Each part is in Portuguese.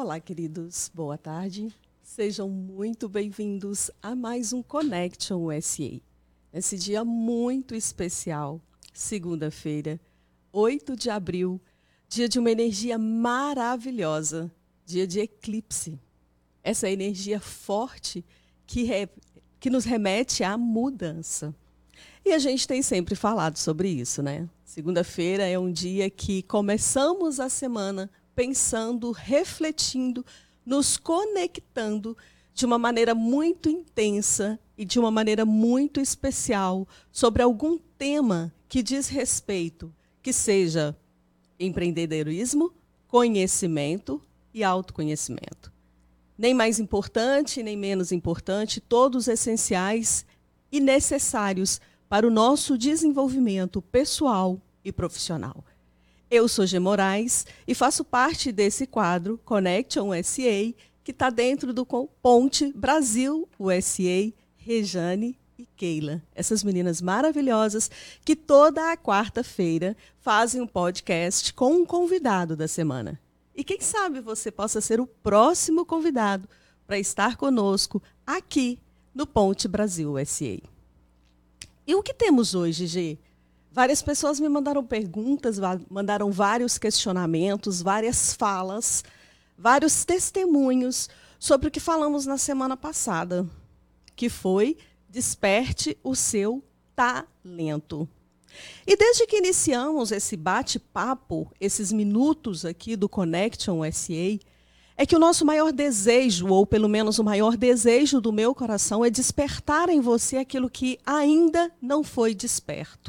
Olá, queridos. Boa tarde. Sejam muito bem-vindos a mais um Connection USA. Nesse dia muito especial, segunda-feira, 8 de abril, dia de uma energia maravilhosa, dia de eclipse. Essa energia forte que nos remete à mudança. E a gente tem sempre falado sobre isso, né? Segunda-feira é um dia que começamos a semana pensando, refletindo, nos conectando de uma maneira muito intensa e de uma maneira muito especial sobre algum tema que diz respeito, que seja empreendedorismo, conhecimento e autoconhecimento. Nem mais importante, nem menos importante, todos essenciais e necessários para o nosso desenvolvimento pessoal e profissional. Eu sou Gê Moraes e faço parte desse quadro Connection USA, que está dentro do Ponte Brasil USA, Rejane e Keila. Essas meninas maravilhosas que toda a quarta-feira fazem um podcast com um convidado da semana. E quem sabe você possa ser o próximo convidado para estar conosco aqui no Ponte Brasil USA. E o que temos hoje, Gê? Várias pessoas me mandaram perguntas, mandaram vários questionamentos, várias falas, vários testemunhos sobre o que falamos na semana passada, que foi Desperte o seu talento. E desde que iniciamos esse bate-papo, esses minutos aqui do Connection USA, é que o nosso maior desejo, ou pelo menos o maior desejo do meu coração, é despertar em você aquilo que ainda não foi desperto.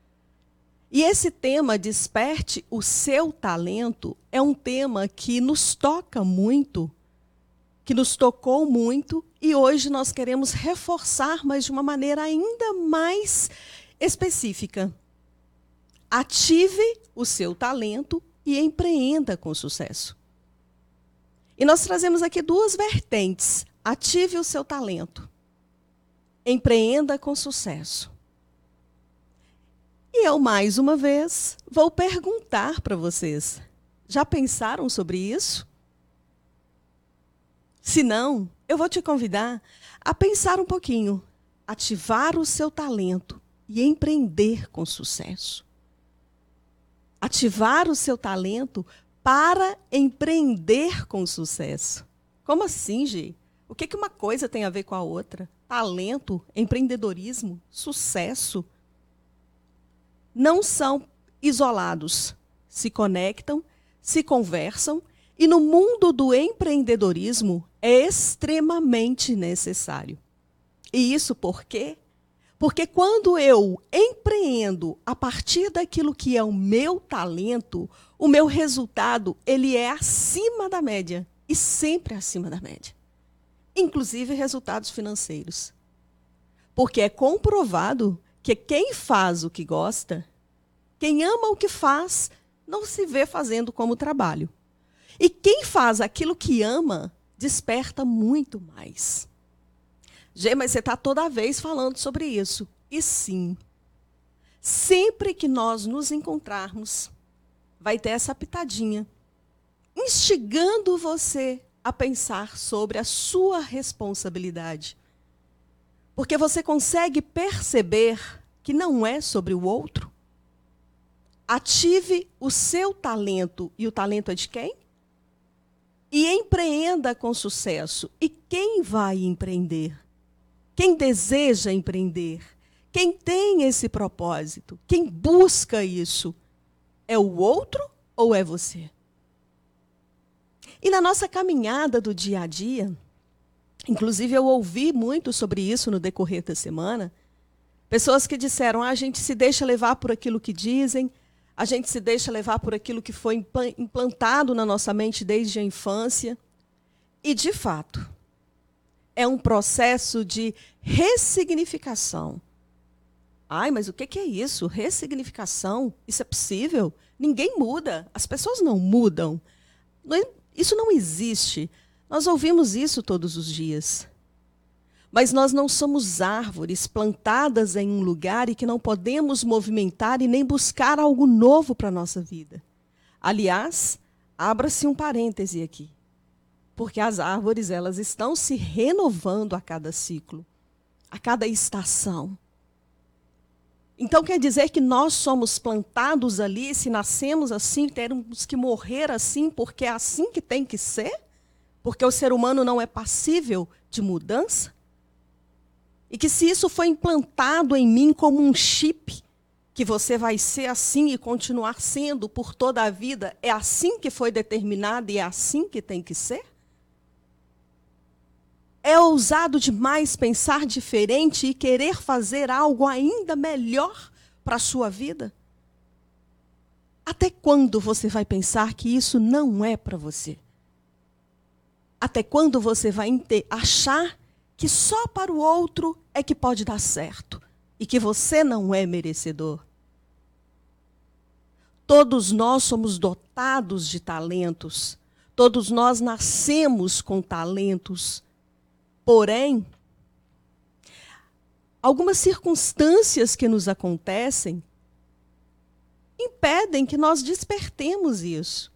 E esse tema, Desperte o seu talento, é um tema que nos toca muito, que nos tocou muito, e hoje nós queremos reforçar, mas de uma maneira ainda mais específica. Ative o seu talento e empreenda com sucesso. E nós trazemos aqui duas vertentes. Ative o seu talento. Empreenda com sucesso. E eu, mais uma vez, vou perguntar para vocês. Já pensaram sobre isso? Se não, eu vou te convidar a pensar um pouquinho. Ativar o seu talento e empreender com sucesso. Ativar o seu talento para empreender com sucesso. Como assim, Gê? O que uma coisa tem a ver com a outra? Talento, empreendedorismo, sucesso. Não são isolados. Se conectam, se conversam e no mundo do empreendedorismo é extremamente necessário. E isso por quê? Porque quando eu empreendo a partir daquilo que é o meu talento, o meu resultado ele é acima da média e sempre acima da média. Inclusive resultados financeiros. Porque é comprovado que quem faz o que gosta, quem ama o que faz, não se vê fazendo como trabalho. E quem faz aquilo que ama, desperta muito mais. Gê, mas você está toda vez falando sobre isso. E sim, sempre que nós nos encontrarmos, vai ter essa pitadinha, instigando você a pensar sobre a sua responsabilidade. Porque você consegue perceber que não é sobre o outro. Ative o seu talento, e o talento é de quem? E empreenda com sucesso. E quem vai empreender? Quem deseja empreender? Quem tem esse propósito? Quem busca isso? É o outro ou é você? E na nossa caminhada do dia a dia, inclusive eu ouvi muito sobre isso no decorrer da semana, pessoas que disseram, a gente se deixa levar por aquilo que dizem, a gente se deixa levar por aquilo que foi implantado na nossa mente desde a infância. E, de fato, é um processo de ressignificação. Ai, mas o que é isso? Ressignificação? Isso é possível? Ninguém muda. As pessoas não mudam. Isso não existe. Nós ouvimos isso todos os dias. Mas nós não somos árvores plantadas em um lugar e que não podemos movimentar e nem buscar algo novo para a nossa vida. Aliás, abra-se um parêntese aqui. Porque as árvores, elas estão se renovando a cada ciclo, a cada estação. Então quer dizer que nós somos plantados ali, se nascemos assim, teremos que morrer assim, porque é assim que tem que ser? Porque o ser humano não é passível de mudança? E que se isso foi implantado em mim como um chip, que você vai ser assim e continuar sendo por toda a vida, é assim que foi determinado e é assim que tem que ser? É ousado demais pensar diferente e querer fazer algo ainda melhor para a sua vida? Até quando você vai pensar que isso não é para você? Até quando você vai achar que só para o outro é que pode dar certo e que você não é merecedor? Todos nós somos dotados de talentos, todos nós nascemos com talentos. Porém, algumas circunstâncias que nos acontecem impedem que nós despertemos isso.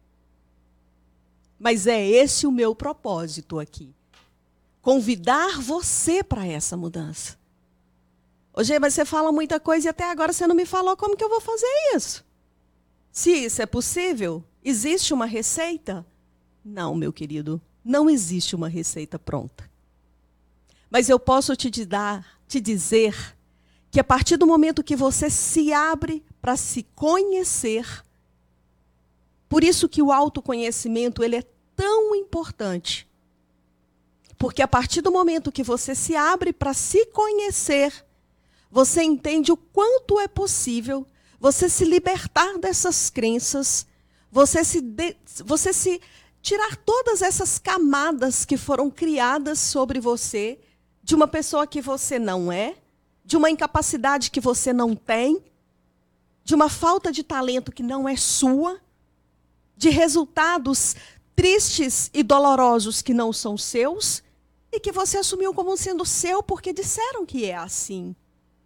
Mas é esse o meu propósito aqui. Convidar você para essa mudança. Hoje, mas você fala muita coisa e até agora você não me falou como que eu vou fazer isso. Se isso é possível, existe uma receita? Não, meu querido, não existe uma receita pronta. Mas eu posso te dizer que a partir do momento que você se abre para se conhecer, por isso que o autoconhecimento ele é tão importante. Porque a partir do momento que você se abre para se conhecer, você entende o quanto é possível você se libertar dessas crenças, você se tirar todas essas camadas que foram criadas sobre você, de uma pessoa que você não é, de uma incapacidade que você não tem, de uma falta de talento que não é sua, de resultados tristes e dolorosos que não são seus, e que você assumiu como sendo seu porque disseram que é assim.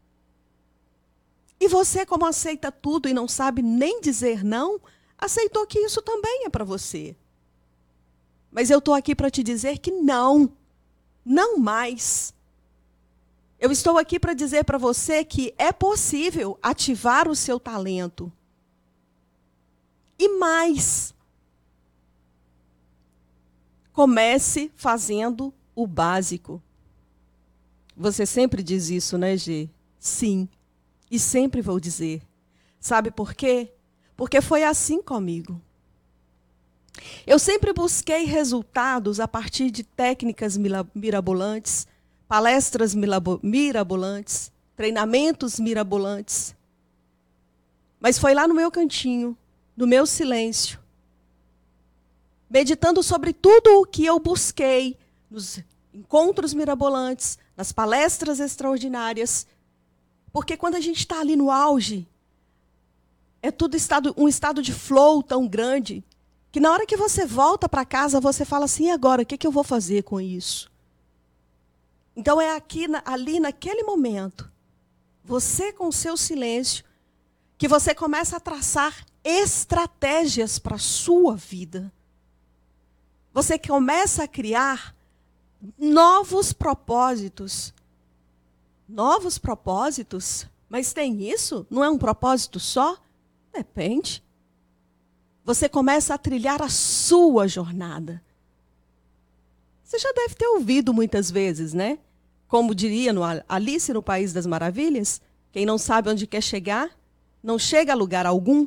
E você, como aceita tudo e não sabe nem dizer não, aceitou que isso também é para você. Mas eu estou aqui para te dizer que não. Não mais. Eu estou aqui para dizer para você que é possível ativar o seu talento. E mais. Comece fazendo o básico. Você sempre diz isso, né, Gê? Sim. E sempre vou dizer. Sabe por quê? Porque foi assim comigo. Eu sempre busquei resultados a partir de técnicas mirabolantes, palestras mirabolantes, treinamentos mirabolantes. Mas foi lá no meu cantinho, no meu silêncio, meditando sobre tudo o que eu busquei nos encontros mirabolantes, nas palestras extraordinárias. Porque quando a gente está ali no auge, é tudo um estado de flow tão grande, que na hora que você volta para casa, você fala assim, e agora, o que eu vou fazer com isso? Então é ali naquele momento, você com o seu silêncio, que você começa a traçar estratégias para a sua vida. Você começa a criar novos propósitos. Novos propósitos? Mas tem isso? Não é um propósito só? Depende. Você começa a trilhar a sua jornada. Você já deve ter ouvido muitas vezes, né? Como diria no Alice no País das Maravilhas, quem não sabe onde quer chegar, não chega a lugar algum.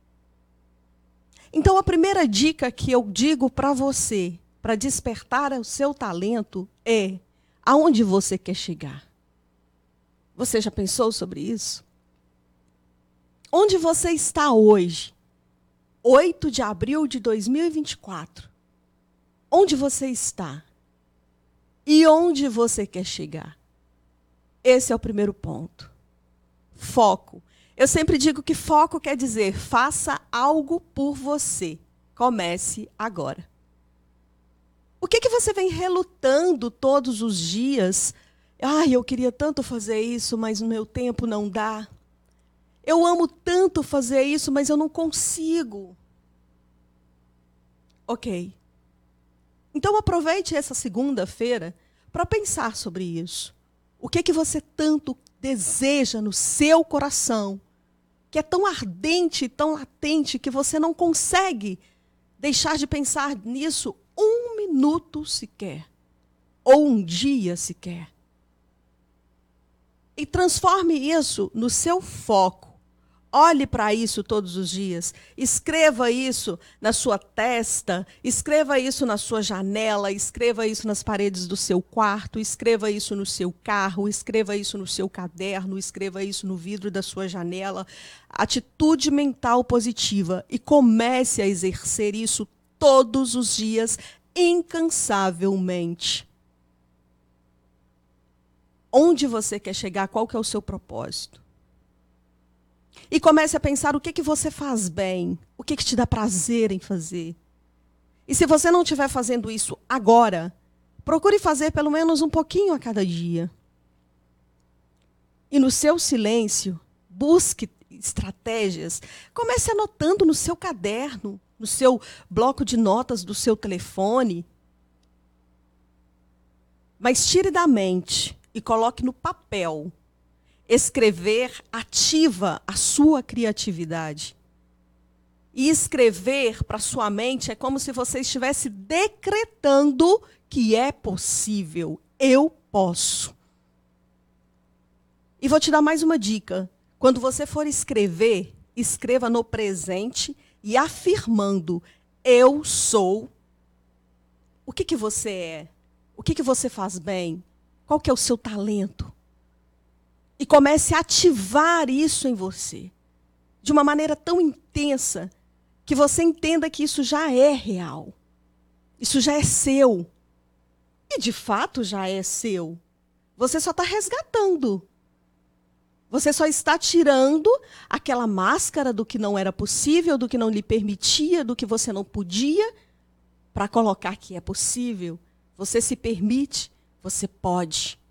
Então a primeira dica que eu digo para você, para despertar o seu talento, é aonde você quer chegar. Você já pensou sobre isso? Onde você está hoje? 8 de abril de 2024. Onde você está? E onde você quer chegar? Esse é o primeiro ponto. Foco. Eu sempre digo que foco quer dizer faça algo por você. Comece agora. O que você vem relutando todos os dias? Ai, eu queria tanto fazer isso, mas o meu tempo não dá. Eu amo tanto fazer isso, mas eu não consigo. Ok. Então aproveite essa segunda-feira para pensar sobre isso. O que você tanto deseja no seu coração, que é tão ardente e tão latente que você não consegue deixar de pensar nisso um minuto sequer, ou um dia sequer. E transforme isso no seu foco. Olhe para isso todos os dias. Escreva isso na sua testa, escreva isso na sua janela, escreva isso nas paredes do seu quarto, escreva isso no seu carro, escreva isso no seu caderno, escreva isso no vidro da sua janela. Atitude mental positiva e comece a exercer isso todos os dias, incansavelmente. Onde você quer chegar? Qual que é o seu propósito? E comece a pensar o que você faz bem, o que te dá prazer em fazer. E se você não estiver fazendo isso agora, procure fazer pelo menos um pouquinho a cada dia. E no seu silêncio, busque estratégias. Comece anotando no seu caderno, no seu bloco de notas do seu telefone. Mas tire da mente e coloque no papel. Escrever ativa a sua criatividade. E escrever para sua mente é como se você estivesse decretando que é possível. Eu posso. E vou te dar mais uma dica. Quando você for escrever, escreva no presente e afirmando: eu sou. O que você é? O que você faz bem? Qual que é o seu talento? E comece a ativar isso em você, de uma maneira tão intensa, que você entenda que isso já é real. Isso já é seu. E de fato já é seu. Você só está resgatando. Você só está tirando aquela máscara do que não era possível, do que não lhe permitia, do que você não podia, para colocar que é possível. Você se permite, você pode.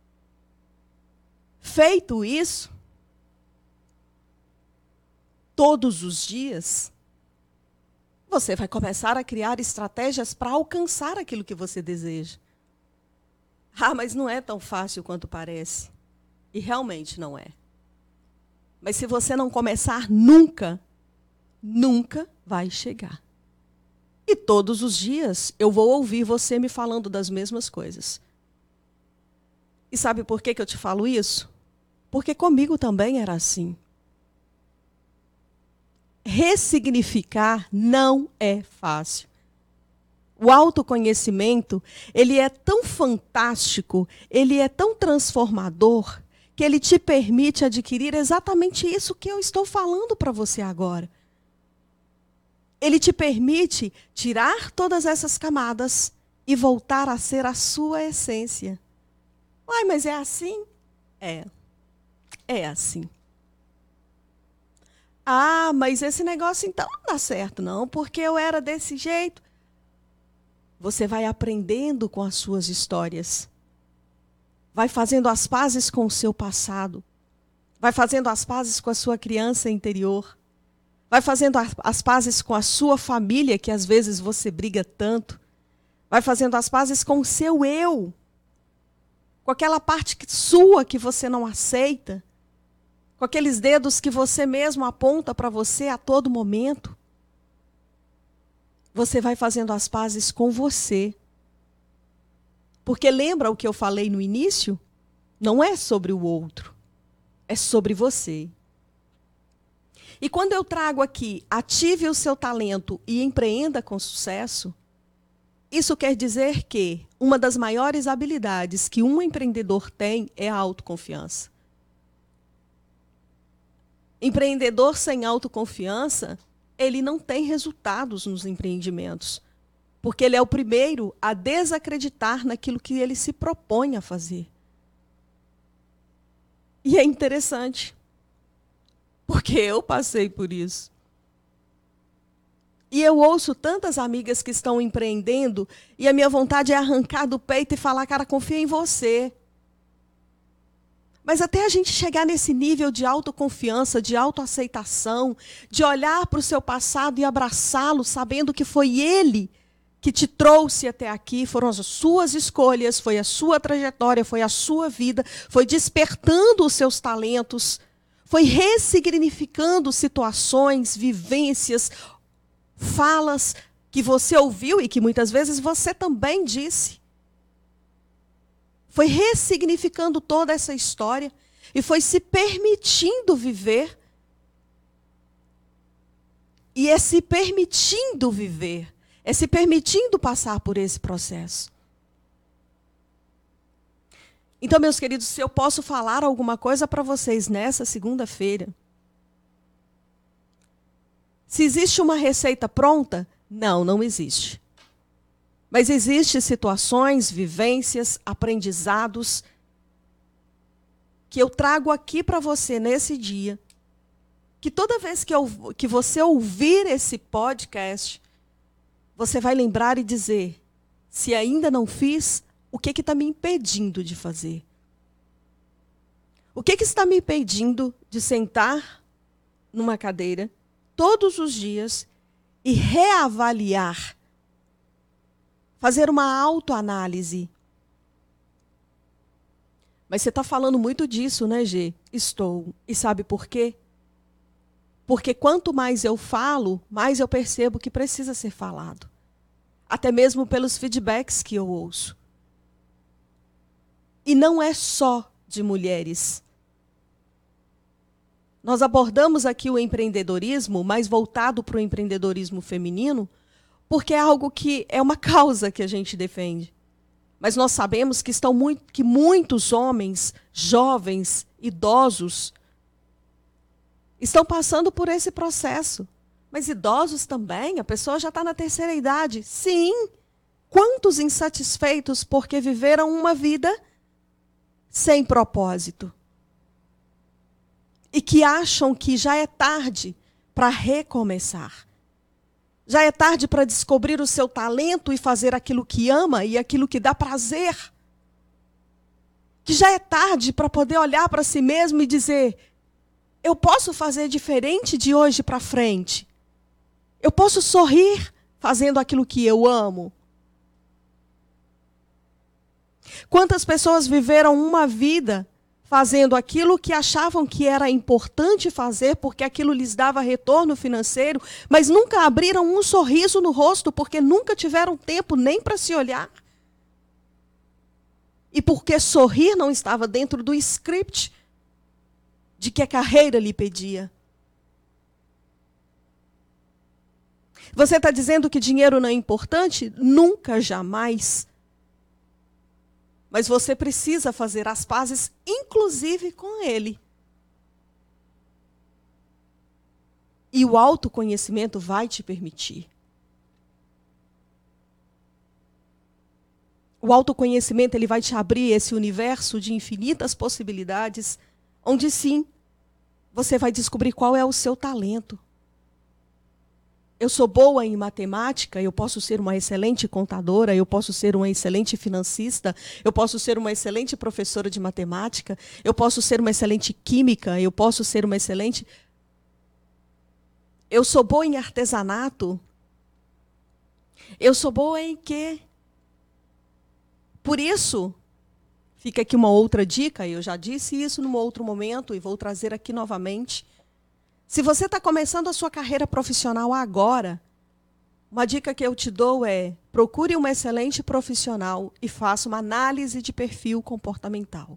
Feito isso, todos os dias, você vai começar a criar estratégias para alcançar aquilo que você deseja. Ah, mas não é tão fácil quanto parece. E realmente não é. Mas se você não começar nunca, nunca vai chegar. E todos os dias eu vou ouvir você me falando das mesmas coisas. E sabe por que eu te falo isso? Porque comigo também era assim. Ressignificar não é fácil. O autoconhecimento, ele é tão fantástico, ele é tão transformador, que ele te permite adquirir exatamente isso que eu estou falando para você agora. Ele te permite tirar todas essas camadas e voltar a ser a sua essência. Uai, mas é assim? É assim. Ah, mas esse negócio então não dá certo não, porque eu era desse jeito. Você vai aprendendo com as suas histórias. Vai fazendo as pazes com o seu passado. Vai fazendo as pazes com a sua criança interior. Vai fazendo as pazes com a sua família, que às vezes você briga tanto. Vai fazendo as pazes com o seu eu. Com aquela parte sua que você não aceita. Com aqueles dedos que você mesmo aponta para você a todo momento. Você vai fazendo as pazes com você. Porque lembra o que eu falei no início? Não é sobre o outro. É sobre você. E quando eu trago aqui, ative o seu talento e empreenda com sucesso, isso quer dizer que uma das maiores habilidades que um empreendedor tem é a autoconfiança. Empreendedor sem autoconfiança, ele não tem resultados nos empreendimentos. Porque ele é o primeiro a desacreditar naquilo que ele se propõe a fazer. E é interessante. Porque eu passei por isso. E eu ouço tantas amigas que estão empreendendo e a minha vontade é arrancar do peito e falar, cara, confia em você. Mas até a gente chegar nesse nível de autoconfiança, de autoaceitação, de olhar para o seu passado e abraçá-lo, sabendo que foi ele que te trouxe até aqui, foram as suas escolhas, foi a sua trajetória, foi a sua vida, foi despertando os seus talentos, foi ressignificando situações, vivências, falas que você ouviu e que muitas vezes você também disse. Foi ressignificando toda essa história e foi se permitindo viver. E é se permitindo viver, é se permitindo passar por esse processo. Então, meus queridos, se eu posso falar alguma coisa para vocês nessa segunda-feira, se existe uma receita pronta, não existe. Mas existem situações, vivências, aprendizados que eu trago aqui para você nesse dia, que toda vez que você ouvir esse podcast, você vai lembrar e dizer, se ainda não fiz, o que está me impedindo de fazer? O que está me impedindo de sentar numa cadeira todos os dias e reavaliar, fazer uma autoanálise? Mas você está falando muito disso, né, Gê? Estou. E sabe por quê? Porque quanto mais eu falo, mais eu percebo que precisa ser falado. Até mesmo pelos feedbacks que eu ouço. E não é só de mulheres. Nós abordamos aqui o empreendedorismo, mais voltado para o empreendedorismo feminino, porque é algo que é uma causa que a gente defende. Mas nós sabemos que muitos homens, jovens, idosos, estão passando por esse processo. Mas idosos também, a pessoa já está na terceira idade. Sim, quantos insatisfeitos porque viveram uma vida sem propósito. E que acham que já é tarde para recomeçar. Já é tarde para descobrir o seu talento e fazer aquilo que ama e aquilo que dá prazer. Que já é tarde para poder olhar para si mesmo e dizer, eu posso fazer diferente de hoje para frente. Eu posso sorrir fazendo aquilo que eu amo. Quantas pessoas viveram uma vida fazendo aquilo que achavam que era importante fazer, porque aquilo lhes dava retorno financeiro, mas nunca abriram um sorriso no rosto, porque nunca tiveram tempo nem para se olhar. E porque sorrir não estava dentro do script de que a carreira lhe pedia. Você está dizendo que dinheiro não é importante? Nunca, jamais. Mas você precisa fazer as pazes, inclusive com ele. E o autoconhecimento vai te permitir. O autoconhecimento ele vai te abrir esse universo de infinitas possibilidades, onde sim, você vai descobrir qual é o seu talento. Eu sou boa em matemática, eu posso ser uma excelente contadora, eu posso ser uma excelente financista, eu posso ser uma excelente professora de matemática, eu posso ser uma excelente química, eu posso ser uma excelente... Eu sou boa em artesanato. Eu sou boa em quê? Por isso, fica aqui uma outra dica, eu já disse isso num outro momento e vou trazer aqui novamente. Se você está começando a sua carreira profissional agora, uma dica que eu te dou é, procure um excelente profissional e faça uma análise de perfil comportamental.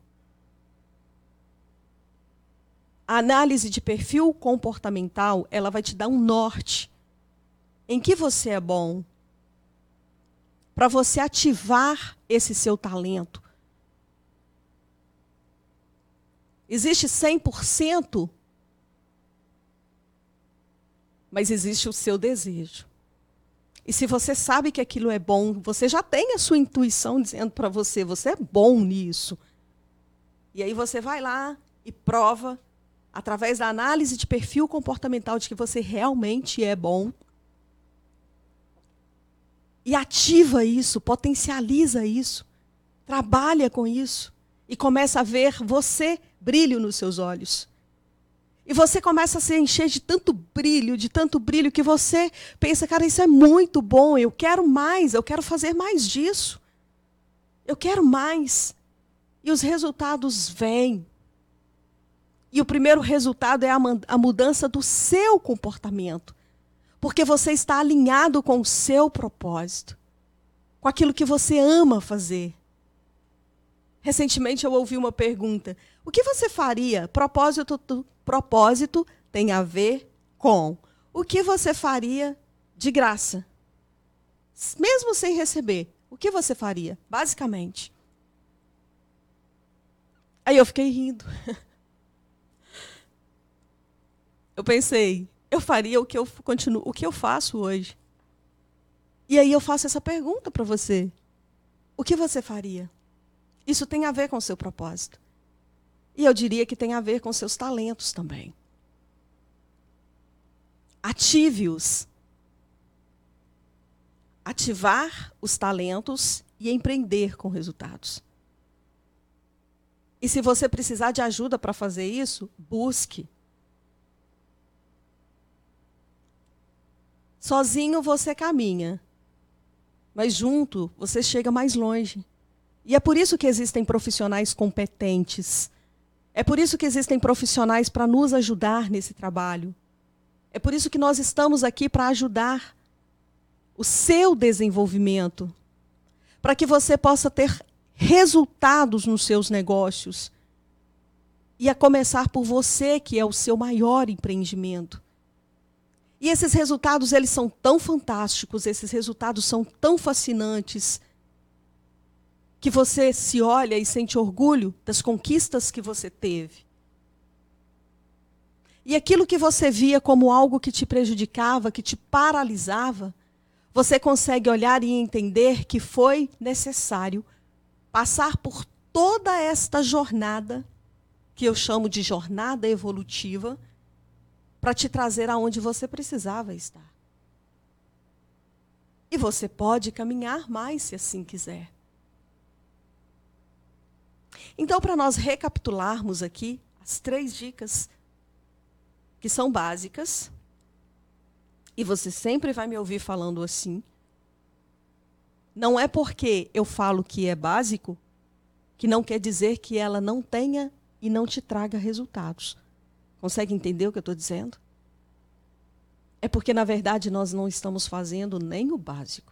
A análise de perfil comportamental, ela vai te dar um norte. Em que você é bom? Para você ativar esse seu talento. Existe 100%, mas existe o seu desejo. E se você sabe que aquilo é bom, você já tem a sua intuição dizendo para você, você é bom nisso. E aí você vai lá e prova, através da análise de perfil comportamental, de que você realmente é bom. E ativa isso, potencializa isso, trabalha com isso. E começa a ver você brilho nos seus olhos. E você começa a se encher de tanto brilho, que você pensa, cara, isso é muito bom, eu quero mais, eu quero fazer mais disso. Eu quero mais. E os resultados vêm. E o primeiro resultado é a mudança do seu comportamento. Porque você está alinhado com o seu propósito, com aquilo que você ama fazer. Recentemente eu ouvi uma pergunta: o que você faria? Propósito tem a ver com o que você faria de graça, mesmo sem receber. O que você faria, basicamente? Aí eu fiquei rindo. Eu pensei, eu faria o que eu faço hoje. E aí eu faço essa pergunta para você: o que você faria? Isso tem a ver com o seu propósito. E eu diria que tem a ver com seus talentos também. Ative-os. Ativar os talentos e empreender com resultados. E se você precisar de ajuda para fazer isso, busque. Sozinho você caminha, mas junto você chega mais longe. E é por isso que existem profissionais competentes. É por isso que existem profissionais para nos ajudar nesse trabalho. É por isso que nós estamos aqui para ajudar o seu desenvolvimento, para que você possa ter resultados nos seus negócios. E a começar por você, que é o seu maior empreendimento. E esses resultados, eles são tão fantásticos, esses resultados são tão fascinantes, que você se olha e sente orgulho das conquistas que você teve. E aquilo que você via como algo que te prejudicava, que te paralisava, você consegue olhar e entender que foi necessário passar por toda esta jornada, que eu chamo de jornada evolutiva, para te trazer aonde você precisava estar. E você pode caminhar mais se assim quiser. Então, para nós recapitularmos aqui as 3 dicas que são básicas, e você sempre vai me ouvir falando assim, não é porque eu falo que é básico, que não quer dizer que ela não tenha e não te traga resultados. Consegue entender o que eu estou dizendo? É porque, na verdade, nós não estamos fazendo nem o básico.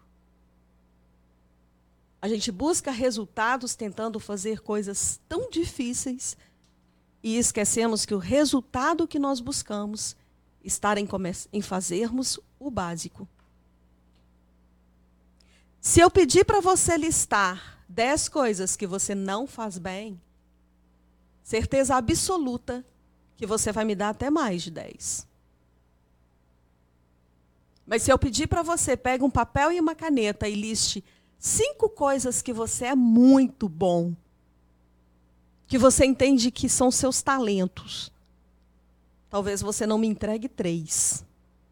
A gente busca resultados tentando fazer coisas tão difíceis e esquecemos que o resultado que nós buscamos está em fazermos o básico. Se eu pedir para você listar 10 coisas que você não faz bem, certeza absoluta que você vai me dar até mais de 10. Mas se eu pedir para você, pegue um papel e uma caneta e liste 5 coisas que você é muito bom, que você entende que são seus talentos, talvez você não me entregue 3.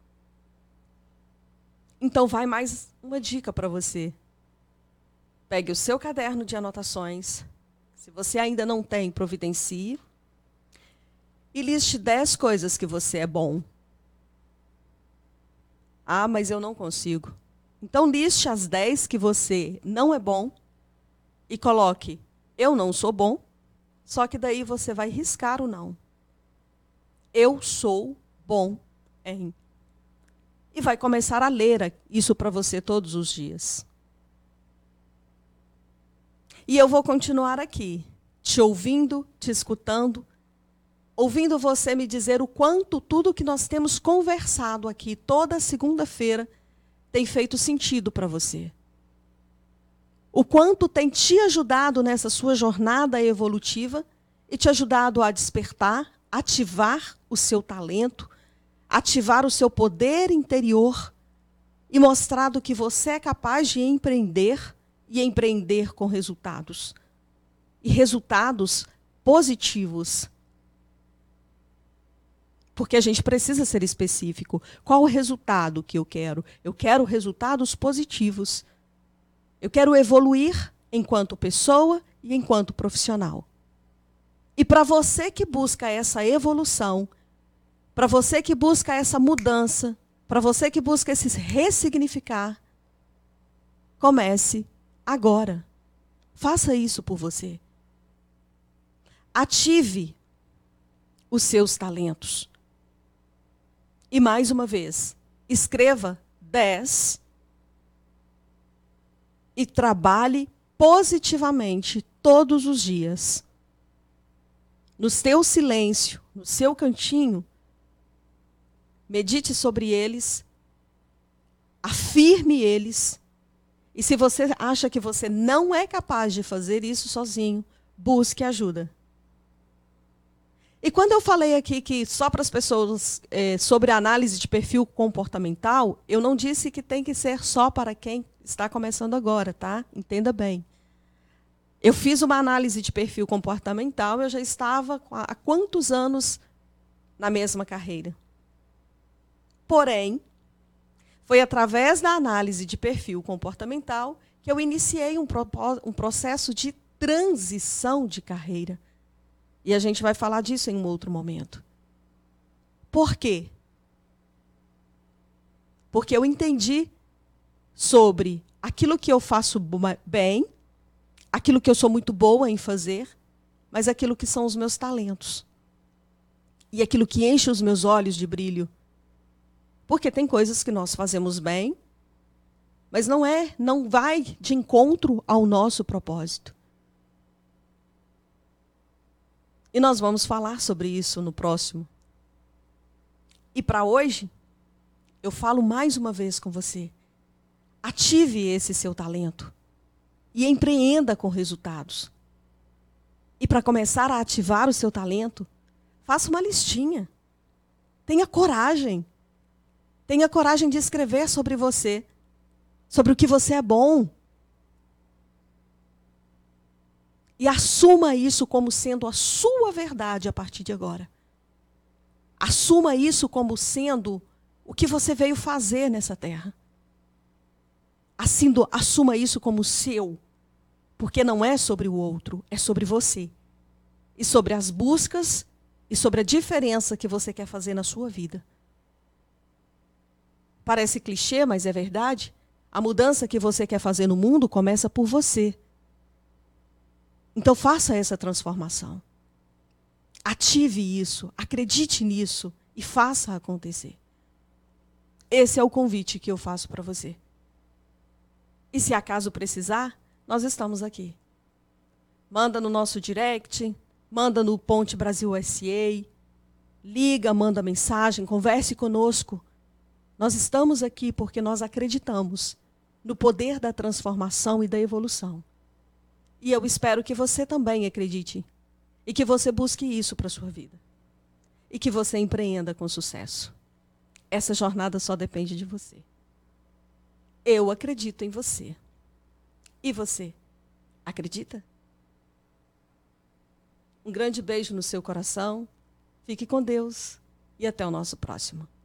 Então vai mais uma dica para você. Pegue o seu caderno de anotações. Se você ainda não tem, providencie. E liste 10 coisas que você é bom. Ah, mas eu não consigo. Então liste as 10 que você não é bom e coloque, eu não sou bom, só que daí você vai riscar o não. Eu sou bom em. E vai começar a ler isso para você todos os dias. E eu vou continuar aqui, te ouvindo, te escutando, ouvindo você me dizer o quanto tudo que nós temos conversado aqui toda segunda-feira tem feito sentido para você. O quanto tem te ajudado nessa sua jornada evolutiva e te ajudado a despertar, ativar o seu talento, ativar o seu poder interior e mostrado que você é capaz de empreender e empreender com resultados. E resultados positivos. Porque a gente precisa ser específico. Qual o resultado que eu quero? Eu quero resultados positivos. Eu quero evoluir enquanto pessoa e enquanto profissional. E para você que busca essa evolução, para você que busca essa mudança, para você que busca esse ressignificar, comece agora. Faça isso por você. Ative os seus talentos. E mais uma vez, escreva 10 e trabalhe positivamente todos os dias. No seu silêncio, no seu cantinho, medite sobre eles, afirme eles. E se você acha que você não é capaz de fazer isso sozinho, busque ajuda. E quando eu falei aqui que só para as pessoas sobre análise de perfil comportamental, eu não disse que tem que ser só para quem está começando agora, tá? Entenda bem. Eu fiz uma análise de perfil comportamental, eu já estava há quantos anos na mesma carreira. Porém, foi através da análise de perfil comportamental que eu iniciei um processo de transição de carreira. E a gente vai falar disso em um outro momento. Por quê? Porque eu entendi sobre aquilo que eu faço bem, aquilo que eu sou muito boa em fazer, mas aquilo que são os meus talentos. E aquilo que enche os meus olhos de brilho. Porque tem coisas que nós fazemos bem, mas não vai de encontro ao nosso propósito. E nós vamos falar sobre isso no próximo. E para hoje, eu falo mais uma vez com você. Ative esse seu talento e empreenda com resultados. E para começar a ativar o seu talento, faça uma listinha. Tenha coragem. Tenha coragem de escrever sobre você, sobre o que você é bom. E assuma isso como sendo a sua verdade a partir de agora. Assuma isso como sendo o que você veio fazer nessa terra. Assuma isso como seu, porque não é sobre o outro, é sobre você. E sobre as buscas e sobre a diferença que você quer fazer na sua vida. Parece clichê, mas é verdade. A mudança que você quer fazer no mundo começa por você. Então faça essa transformação. Ative isso, acredite nisso e faça acontecer. Esse é o convite que eu faço para você. E se acaso precisar, nós estamos aqui. Manda no nosso direct, manda no Ponte Brasil SA, liga, manda mensagem, converse conosco. Nós estamos aqui porque nós acreditamos no poder da transformação e da evolução. E eu espero que você também acredite. E que você busque isso para a sua vida. E que você empreenda com sucesso. Essa jornada só depende de você. Eu acredito em você. E você? Acredita? Um grande beijo no seu coração. Fique com Deus. E até o nosso próximo.